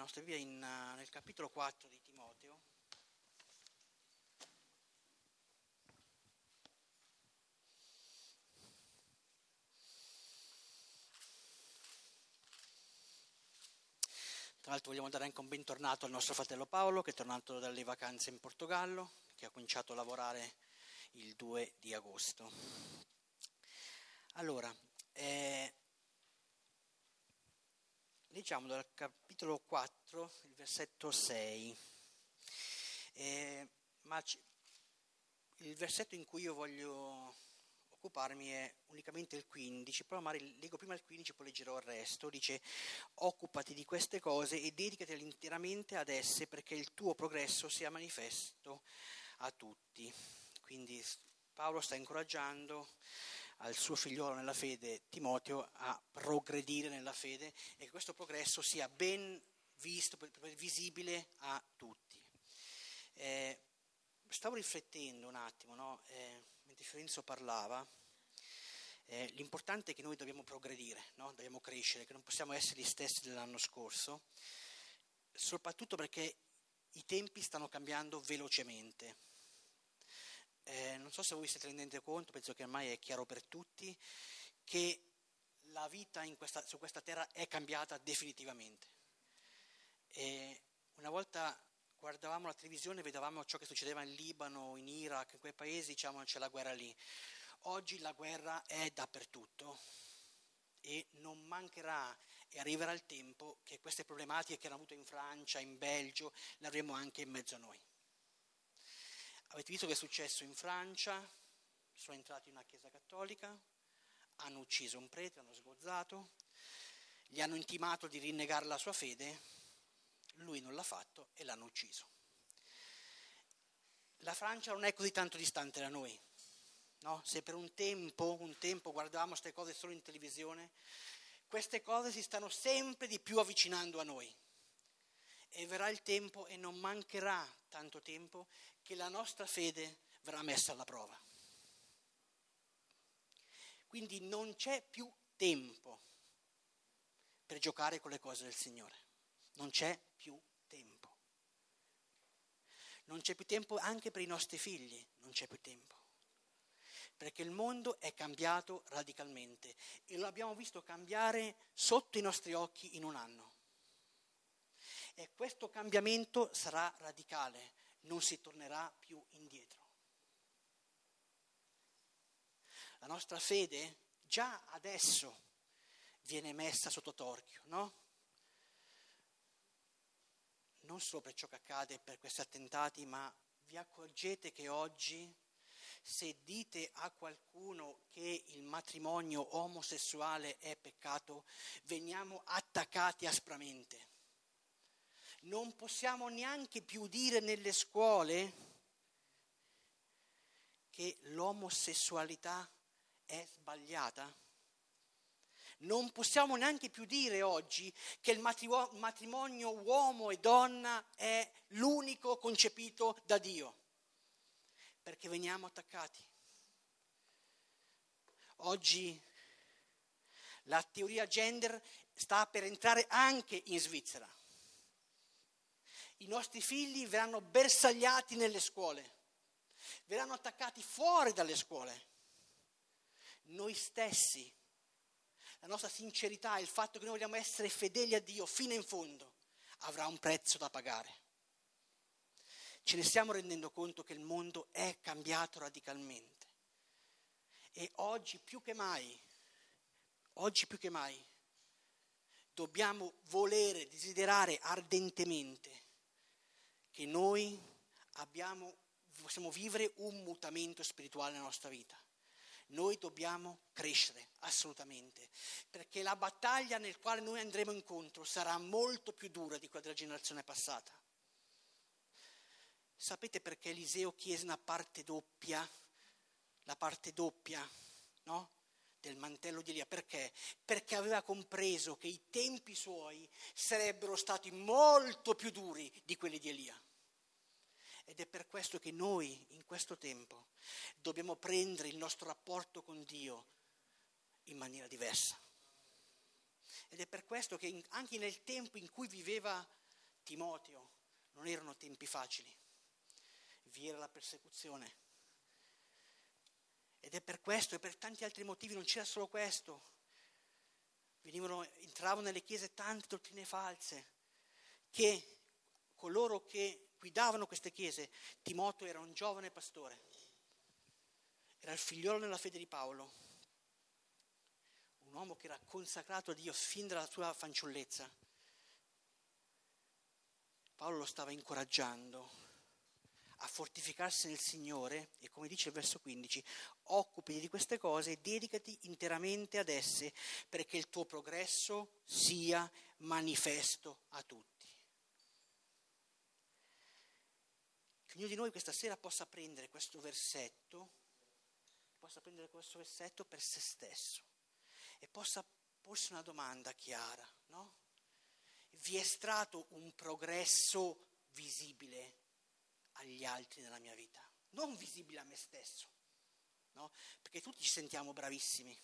nostra Bibbia nel capitolo 4 di Timoteo. Tra l'altro vogliamo dare anche un bentornato al nostro fratello Paolo, che è tornato dalle vacanze in Portogallo, che ha cominciato a lavorare il 2 di agosto. Allora, leggiamo dal capitolo 4, il versetto 6, il versetto in cui io voglio occuparmi è unicamente il 15, però magari leggo prima il 15 poi leggerò il resto. Dice: occupati di queste cose e dedicati interamente ad esse, perché il tuo progresso sia manifesto a tutti. Quindi Paolo sta incoraggiando al suo figliolo nella fede, Timoteo, a progredire nella fede e che questo progresso sia ben visto, visibile a tutti. Stavo riflettendo un attimo, no? Mentre Fiorenzo parlava, l'importante è che noi dobbiamo progredire, no? Dobbiamo crescere, che non possiamo essere gli stessi dell'anno scorso, soprattutto perché i tempi stanno cambiando velocemente. Non so se voi siete rendendo conto, penso che ormai è chiaro per tutti, che la vita su questa terra è cambiata definitivamente. Una volta guardavamo la televisione e vedevamo ciò che succedeva in Libano, in Iraq, in quei paesi, diciamo c'è la guerra lì. Oggi la guerra è dappertutto e non mancherà e arriverà il tempo che queste problematiche che hanno avuto in Francia, in Belgio, le avremo anche in mezzo a noi. Avete visto che è successo in Francia? Sono entrati in una chiesa cattolica, hanno ucciso un prete, l'hanno sgozzato, gli hanno intimato di rinnegare la sua fede, lui non l'ha fatto e l'hanno ucciso. La Francia non è così tanto distante da noi, no? Se per un tempo guardavamo queste cose solo in televisione, queste cose si stanno sempre di più avvicinando a noi. E verrà il tempo, e non mancherà tanto tempo, che la nostra fede verrà messa alla prova. Quindi non c'è più tempo per giocare con le cose del Signore. Non c'è più tempo. Non c'è più tempo anche per i nostri figli, non c'è più tempo. Perché il mondo è cambiato radicalmente e lo abbiamo visto cambiare sotto i nostri occhi in un anno. E questo cambiamento sarà radicale, non si tornerà più indietro. La nostra fede già adesso viene messa sotto torchio, no? Non solo per ciò che accade per questi attentati, ma vi accorgete che oggi, se dite a qualcuno che il matrimonio omosessuale è peccato, veniamo attaccati aspramente. Non possiamo neanche più dire nelle scuole che l'omosessualità è sbagliata. Non possiamo neanche più dire oggi che il matrimonio uomo e donna è l'unico concepito da Dio, perché veniamo attaccati. Oggi la teoria gender sta per entrare anche in Svizzera. I nostri figli verranno bersagliati nelle scuole, verranno attaccati fuori dalle scuole. Noi stessi, la nostra sincerità, il fatto che noi vogliamo essere fedeli a Dio fino in fondo, avrà un prezzo da pagare. Ce ne stiamo rendendo conto che il mondo è cambiato radicalmente. E oggi più che mai, dobbiamo volere, desiderare ardentemente che noi possiamo vivere un mutamento spirituale nella nostra vita. Noi dobbiamo crescere assolutamente, perché la battaglia nel quale noi andremo incontro sarà molto più dura di quella della generazione passata. Sapete perché Eliseo chiese una parte doppia, la parte doppia, no? Del mantello di Elia? Perché? Perché aveva compreso che i tempi suoi sarebbero stati molto più duri di quelli di Elia. Ed è per questo che noi, in questo tempo, dobbiamo prendere il nostro rapporto con Dio in maniera diversa. Ed è per questo che anche nel tempo in cui viveva Timoteo, non erano tempi facili, vi era la persecuzione. Ed è per questo e per tanti altri motivi, non c'era solo questo. Entravano nelle chiese tante dottrine false, che coloro che guidavano queste chiese, Timoteo era un giovane pastore, era il figliolo nella fede di Paolo, un uomo che era consacrato a Dio fin dalla sua fanciullezza. Paolo lo stava incoraggiando a fortificarsi nel Signore e, come dice il verso 15, occupati di queste cose e dedicati interamente ad esse perché il tuo progresso sia manifesto a tutti. Che ognuno di noi questa sera possa prendere questo versetto per se stesso e possa porsi una domanda chiara, no? Vi è stato un progresso visibile agli altri nella mia vita? Non visibile a me stesso, no? Perché tutti ci sentiamo bravissimi,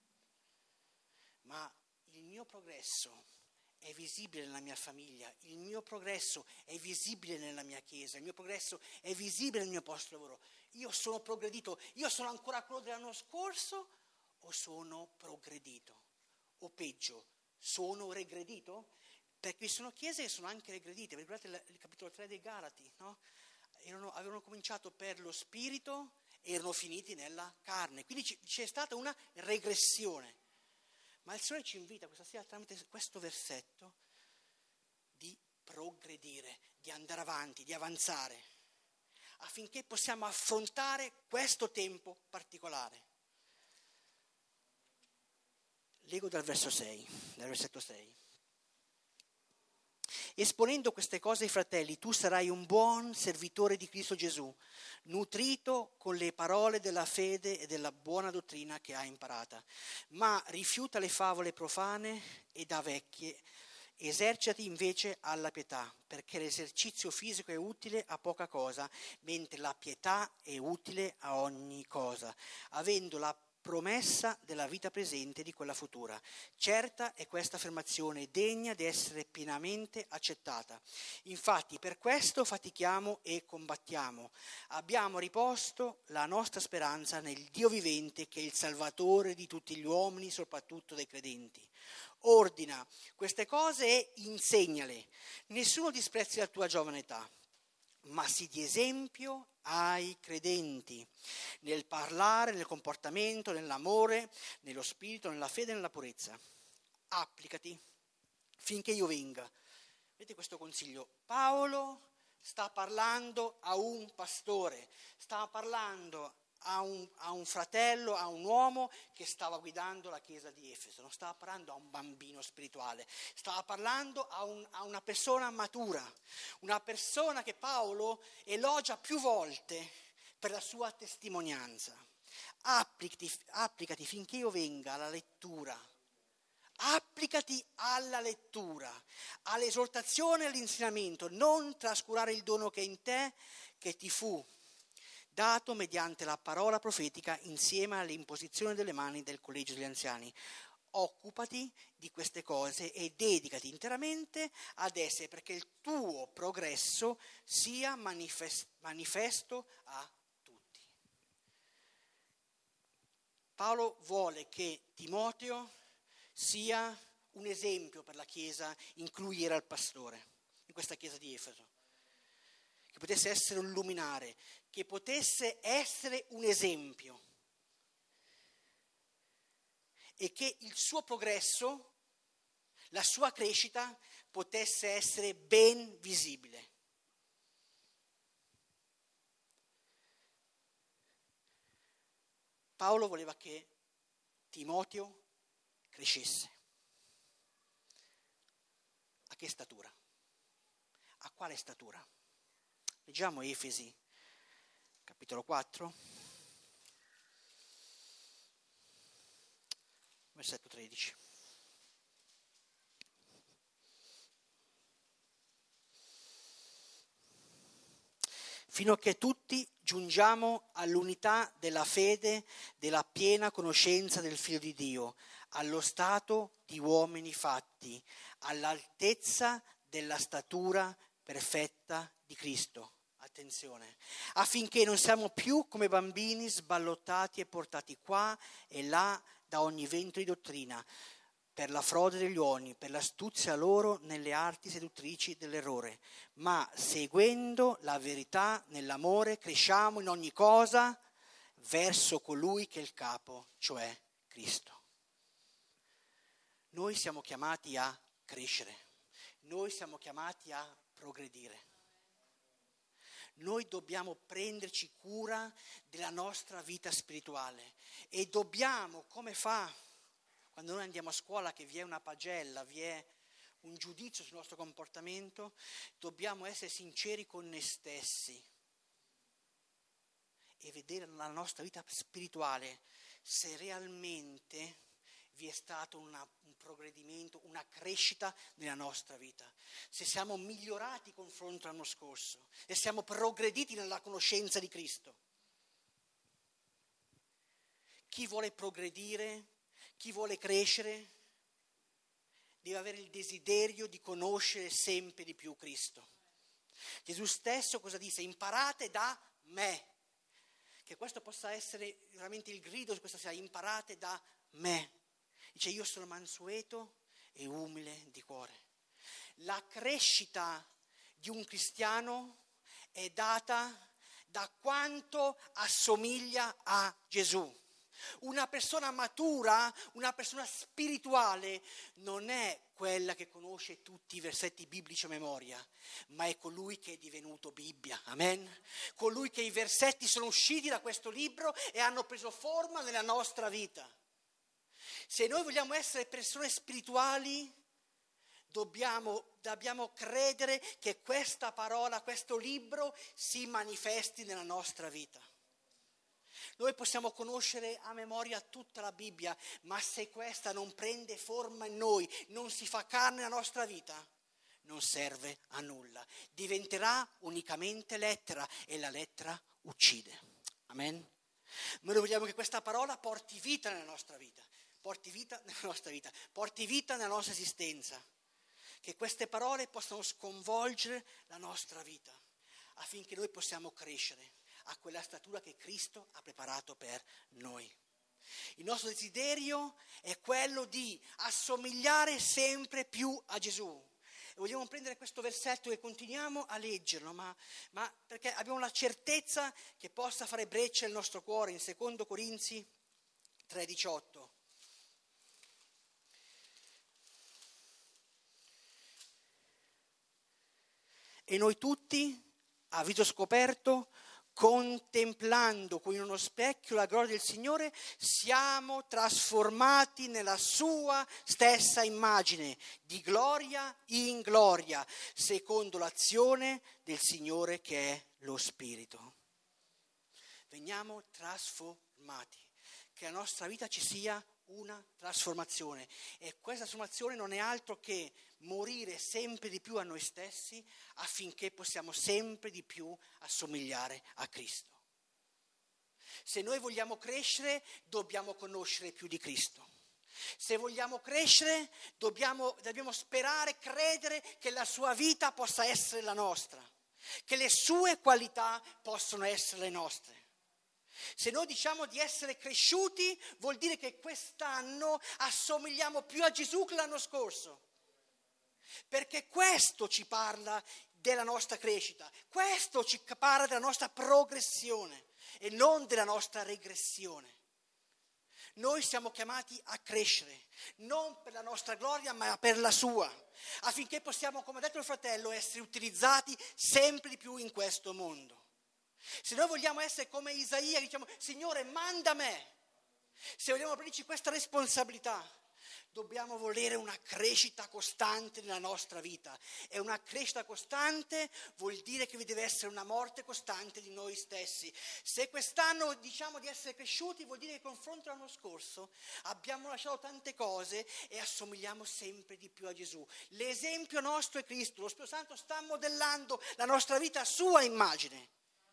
ma il mio progresso è visibile nella mia famiglia, il mio progresso è visibile nella mia chiesa, il mio progresso è visibile nel mio posto di lavoro. Io sono progredito, io sono ancora quello dell'anno scorso o sono progredito? O peggio, sono regredito? Perché ci sono chiese che sono anche regredite. Ricordate il capitolo 3 dei Galati, no? Avevano cominciato per lo spirito e erano finiti nella carne. Quindi c'è stata una regressione. Ma il Signore ci invita questa sera tramite questo versetto di progredire, di andare avanti, di avanzare, affinché possiamo affrontare questo tempo particolare. Leggo dal versetto 6. Esponendo queste cose ai fratelli, tu sarai un buon servitore di Cristo Gesù, nutrito con le parole della fede e della buona dottrina che hai imparata. Ma rifiuta le favole profane e da vecchie, esercitati invece alla pietà, perché l'esercizio fisico è utile a poca cosa, mentre la pietà è utile a ogni cosa, avendo la promessa della vita presente e di quella futura. Certa è questa affermazione, degna di essere pienamente accettata. Infatti per questo fatichiamo e combattiamo. Abbiamo riposto la nostra speranza nel Dio vivente, che è il Salvatore di tutti gli uomini, soprattutto dei credenti. Ordina queste cose e insegnale. Nessuno disprezzi la tua giovane età, ma sii di esempio ai credenti, nel parlare, nel comportamento, nell'amore, nello spirito, nella fede e nella purezza. Applicati finché io venga. Vedete questo consiglio? Paolo sta parlando a un pastore, sta parlando a un fratello, a un uomo che stava guidando la chiesa di Efeso, non stava parlando a un bambino spirituale, stava parlando a una persona matura, una persona che Paolo elogia più volte per la sua testimonianza. Applicati finché io venga alla lettura, applicati alla lettura, all'esortazione e all'insegnamento, non trascurare il dono che è in te, che ti fu dato mediante la parola profetica insieme all'imposizione delle mani del collegio degli anziani. Occupati di queste cose e dedicati interamente ad esse perché il tuo progresso sia manifesto a tutti. Paolo vuole che Timoteo sia un esempio per la chiesa in cui era il pastore, in questa chiesa di Efeso. Che potesse essere un luminare, che potesse essere un esempio e che il suo progresso, la sua crescita potesse essere ben visibile. Paolo voleva che Timoteo crescesse. A che statura? A quale statura? Leggiamo Efesi, capitolo 4, versetto 13. Fino a che tutti giungiamo all'unità della fede, della piena conoscenza del Figlio di Dio, allo stato di uomini fatti, all'altezza della statura perfetta di Cristo. Attenzione, affinché non siamo più come bambini sballottati e portati qua e là da ogni vento di dottrina, per la frode degli uomini, per l'astuzia loro nelle arti seduttrici dell'errore, ma seguendo la verità nell'amore cresciamo in ogni cosa verso colui che è il capo, cioè Cristo. Noi siamo chiamati a crescere, noi siamo chiamati a progredire. Noi dobbiamo prenderci cura della nostra vita spirituale e dobbiamo, come fa quando noi andiamo a scuola che vi è una pagella, vi è un giudizio sul nostro comportamento, dobbiamo essere sinceri con noi stessi e vedere nella nostra vita spirituale se realmente vi è stato un progredimento, una crescita nella nostra vita, se siamo migliorati confronto all'anno scorso e siamo progrediti nella conoscenza di Cristo. Chi vuole progredire, chi vuole crescere, deve avere il desiderio di conoscere sempre di più Cristo. Gesù stesso cosa disse? Imparate da me. Che questo possa essere veramente il grido di questa sera, imparate da me. Dice, io sono mansueto e umile di cuore. La crescita di un cristiano è data da quanto assomiglia a Gesù. Una persona matura, una persona spirituale, non è quella che conosce tutti i versetti biblici a memoria, ma è colui che è divenuto Bibbia, amen? Colui che i versetti sono usciti da questo libro e hanno preso forma nella nostra vita. Se noi vogliamo essere persone spirituali, dobbiamo credere che questa parola, questo libro si manifesti nella nostra vita. Noi possiamo conoscere a memoria tutta la Bibbia, ma se questa non prende forma in noi, non si fa carne nella nostra vita, non serve a nulla. Diventerà unicamente lettera e la lettera uccide. Amen? Noi vogliamo che questa parola porti vita nella nostra vita. Porti vita nella nostra vita, porti vita nella nostra esistenza, che queste parole possano sconvolgere la nostra vita, affinché noi possiamo crescere a quella statura che Cristo ha preparato per noi. Il nostro desiderio è quello di assomigliare sempre più a Gesù. E vogliamo prendere questo versetto e continuiamo a leggerlo, ma perché abbiamo la certezza che possa fare breccia nel nostro cuore in 2 Corinzi 3,18. E noi tutti, a viso scoperto, contemplando con uno specchio la gloria del Signore, siamo trasformati nella sua stessa immagine, di gloria in gloria, secondo l'azione del Signore che è lo Spirito. Veniamo trasformati, che nella nostra vita ci sia una trasformazione, e questa trasformazione non è altro che morire sempre di più a noi stessi affinché possiamo sempre di più assomigliare a Cristo. Se noi vogliamo crescere, dobbiamo conoscere più di Cristo. Se vogliamo crescere, dobbiamo sperare, credere che la sua vita possa essere la nostra, che le sue qualità possono essere le nostre. Se noi diciamo di essere cresciuti, vuol dire che quest'anno assomigliamo più a Gesù che l'anno scorso. Perché questo ci parla della nostra crescita, questo ci parla della nostra progressione e non della nostra regressione. Noi siamo chiamati a crescere, non per la nostra gloria, ma per la sua, affinché possiamo, come ha detto il fratello, essere utilizzati sempre di più in questo mondo. Se noi vogliamo essere come Isaia, diciamo, Signore, manda me. Se vogliamo prenderci questa responsabilità, dobbiamo volere una crescita costante nella nostra vita. E una crescita costante vuol dire che vi deve essere una morte costante di noi stessi. Se quest'anno diciamo di essere cresciuti, vuol dire che confronto all'anno scorso abbiamo lasciato tante cose e assomigliamo sempre di più a Gesù. L'esempio nostro è Cristo. Lo Spirito Santo sta modellando la nostra vita a sua immagine.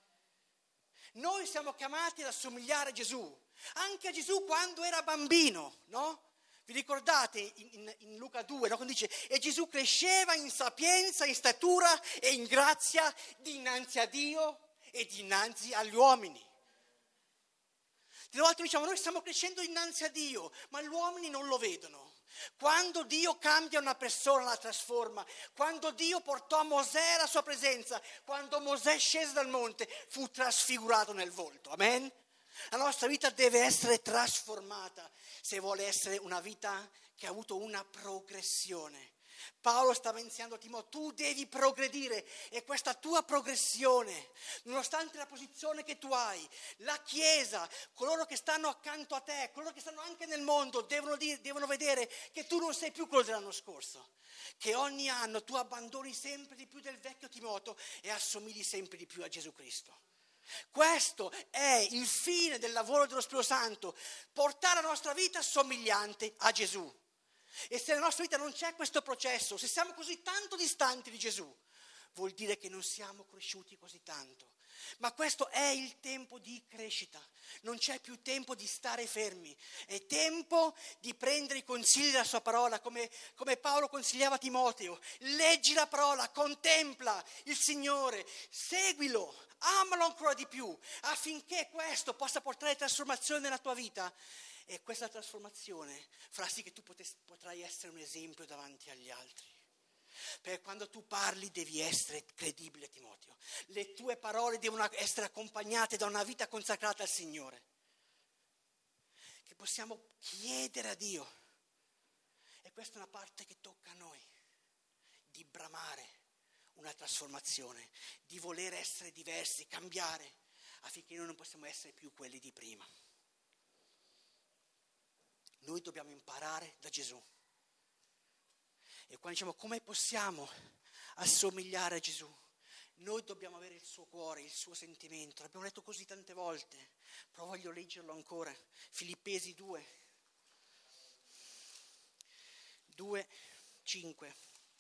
Noi siamo chiamati ad assomigliare a Gesù, anche a Gesù quando era bambino, no? Vi Vi ricordate in Luca 2, no? Quando dice, e Gesù cresceva in sapienza, in statura e in grazia dinanzi a Dio e dinanzi agli uomini. Delle volte diciamo, noi stiamo crescendo dinanzi a Dio, ma gli uomini non lo vedono. Quando Dio cambia una persona, la trasforma. Quando Dio portò Mosè alla sua presenza, quando Mosè scese dal monte, fu trasfigurato nel volto. Amen? La nostra vita deve essere trasformata se vuole essere una vita che ha avuto una progressione. Paolo stava insegnando a Timoteo, tu devi progredire e questa tua progressione, nonostante la posizione che tu hai, la Chiesa, coloro che stanno accanto a te, coloro che stanno anche nel mondo, devono vedere che tu non sei più quello dell'anno scorso, che ogni anno tu abbandoni sempre di più del vecchio Timoteo e assomigli sempre di più a Gesù Cristo. Questo è il fine del lavoro dello Spirito Santo, portare la nostra vita somigliante a Gesù. E se nella nostra vita non c'è questo processo, se siamo così tanto distanti di Gesù, vuol dire che non siamo cresciuti così tanto. Ma questo è il tempo di crescita, non c'è più tempo di stare fermi, è tempo di prendere i consigli della sua parola, come Paolo consigliava a Timoteo. Leggi la parola, contempla il Signore, seguilo, amalo ancora di più, affinché questo possa portare trasformazione nella tua vita. E questa trasformazione farà sì che tu potrai essere un esempio davanti agli altri. Perché quando tu parli devi essere credibile, Timoteo. Le tue parole devono essere accompagnate da una vita consacrata al Signore. Che possiamo chiedere a Dio. E questa è una parte che tocca a noi. Di bramare una trasformazione. Di voler essere diversi, cambiare. Affinché noi non possiamo essere più quelli di prima. Noi dobbiamo imparare da Gesù. E quando diciamo come possiamo assomigliare a Gesù, noi dobbiamo avere il suo cuore, il suo sentimento. L'abbiamo letto così tante volte, però voglio leggerlo ancora. Filippesi 2:5.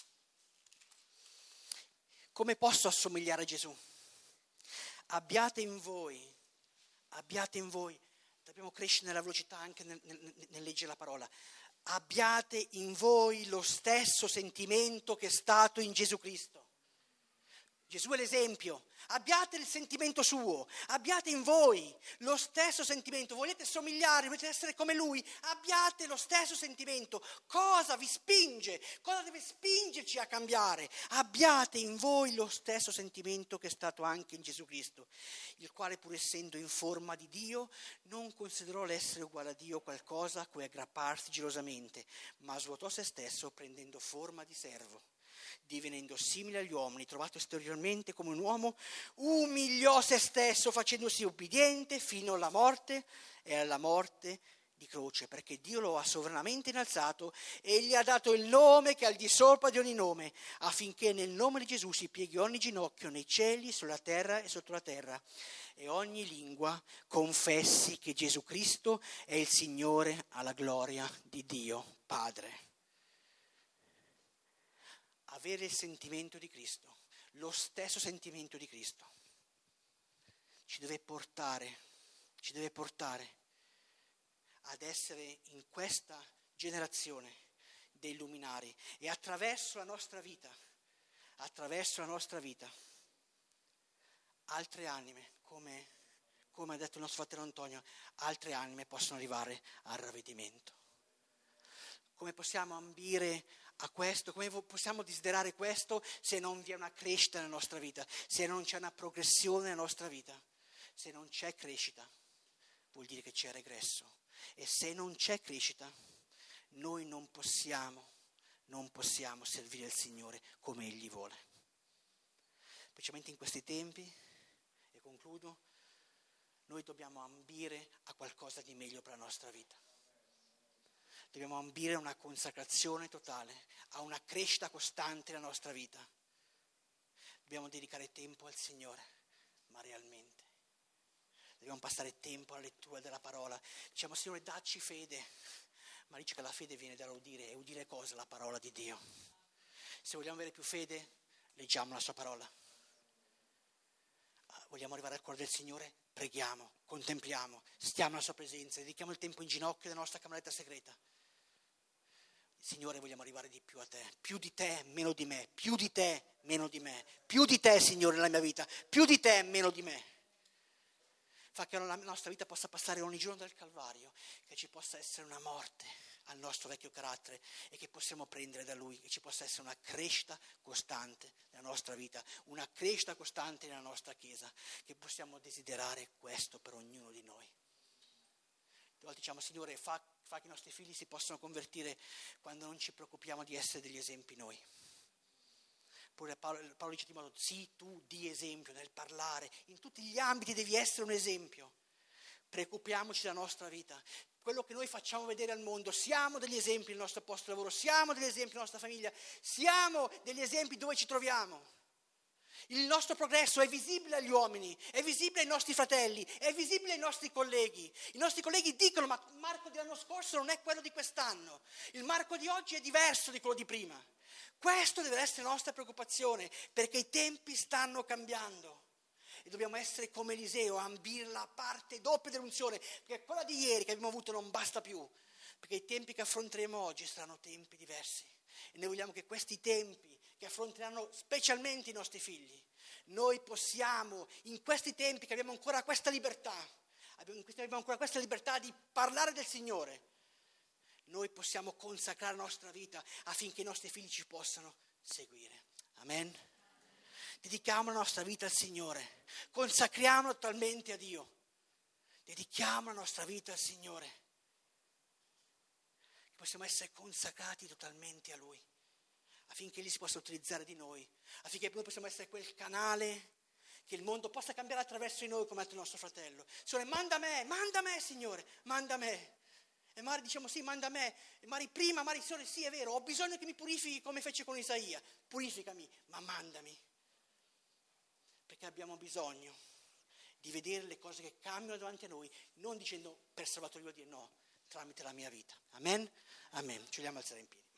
Come posso assomigliare a Gesù? Abbiate in voi, dobbiamo crescere nella velocità anche nel leggere la parola. Abbiate in voi lo stesso sentimento che è stato in Gesù Cristo. Gesù è l'esempio. Abbiate il sentimento suo, abbiate in voi lo stesso sentimento. Volete somigliare, volete essere come lui? Abbiate lo stesso sentimento. Cosa vi spinge? Cosa deve spingerci a cambiare? Abbiate in voi lo stesso sentimento che è stato anche in Gesù Cristo, il quale pur essendo in forma di Dio non considerò l'essere uguale a Dio qualcosa a cui aggrapparsi gelosamente, ma svuotò se stesso prendendo forma di servo. Divenendo simile agli uomini, trovato esteriormente come un uomo, umiliò se stesso facendosi obbediente fino alla morte e alla morte di croce, perché Dio lo ha sovranamente innalzato e gli ha dato il nome che è al di sopra di ogni nome, affinché nel nome di Gesù si pieghi ogni ginocchio nei cieli, sulla terra e sotto la terra, e ogni lingua confessi che Gesù Cristo è il Signore, alla gloria di Dio Padre. Avere il sentimento di Cristo, lo stesso sentimento di Cristo, ci deve portare ad essere in questa generazione dei luminari e attraverso la nostra vita, altre anime, come ha detto il nostro fratello Antonio, altre anime possono arrivare al ravvedimento. Come possiamo ambire a questo? Come possiamo desiderare questo se non vi è una crescita nella nostra vita, se non c'è una progressione nella nostra vita? Se non c'è crescita, vuol dire che c'è regresso. E se non c'è crescita, noi non possiamo servire il Signore come Egli vuole. Specialmente in questi tempi, e concludo, noi dobbiamo ambire a qualcosa di meglio per la nostra vita. Dobbiamo ambire a una consacrazione totale, a una crescita costante nella nostra vita. Dobbiamo dedicare tempo al Signore, ma realmente. Dobbiamo passare tempo alla lettura della parola. Diciamo, Signore, dacci fede. Ma dice che la fede viene dall'udire. E udire cosa? La parola di Dio. Se vogliamo avere più fede, leggiamo la sua parola. Vogliamo arrivare al cuore del Signore? Preghiamo, contempliamo, stiamo alla sua presenza, dedichiamo il tempo in ginocchio nella nostra cameretta segreta. Signore, vogliamo arrivare di te, meno di me, più di te, meno di me, più di te, Signore, nella mia vita, più di te, meno di me. Fa che la nostra vita possa passare ogni giorno del Calvario, che ci possa essere una morte al nostro vecchio carattere e che possiamo prendere da Lui, che ci possa essere una crescita costante nella nostra vita, una crescita costante nella nostra Chiesa, che possiamo desiderare questo per ognuno di noi. A volte diciamo, Signore, fa che i nostri figli si possano convertire quando non ci preoccupiamo di essere degli esempi noi. Pure Paolo dice a Timoteo, sì, tu di esempio nel parlare, in tutti gli ambiti devi essere un esempio. Preoccupiamoci della nostra vita. Quello che noi facciamo vedere al mondo, siamo degli esempi nel nostro posto di lavoro, siamo degli esempi nella nostra famiglia, siamo degli esempi dove ci troviamo. Il nostro progresso è visibile agli uomini, è visibile ai nostri fratelli, è visibile ai nostri colleghi. I nostri colleghi dicono, ma Marco dell'anno scorso non è quello di quest'anno. Il Marco di oggi è diverso di quello di prima. Questo deve essere la nostra preoccupazione, perché i tempi stanno cambiando. E dobbiamo essere come Eliseo, ambire la parte doppia dell'unzione, perché quella di ieri che abbiamo avuto non basta più, perché i tempi che affronteremo oggi saranno tempi diversi. E noi vogliamo che questi tempi che affronteranno specialmente i nostri figli, noi possiamo, in questi tempi che abbiamo ancora questa libertà, di parlare del Signore, noi possiamo consacrare la nostra vita affinché i nostri figli ci possano seguire. Amen? Dedichiamo la nostra vita al Signore, consacriamola totalmente a Dio, dedichiamo la nostra vita al Signore, che possiamo essere consacrati totalmente a Lui, affinché Egli si possa utilizzare di noi, affinché noi possiamo essere quel canale che il mondo possa cambiare attraverso di noi, come ha detto il nostro fratello. Signore, manda me, Signore, manda me. E magari diciamo sì, manda me, e magari Signore, sì è vero, ho bisogno che mi purifichi come fece con Isaia, purificami, ma mandami. Perché abbiamo bisogno di vedere le cose che cambiano davanti a noi, non dicendo per salvatorio, dire no, tramite la mia vita. Amen? Amen. Ci vogliamo alzare in piedi.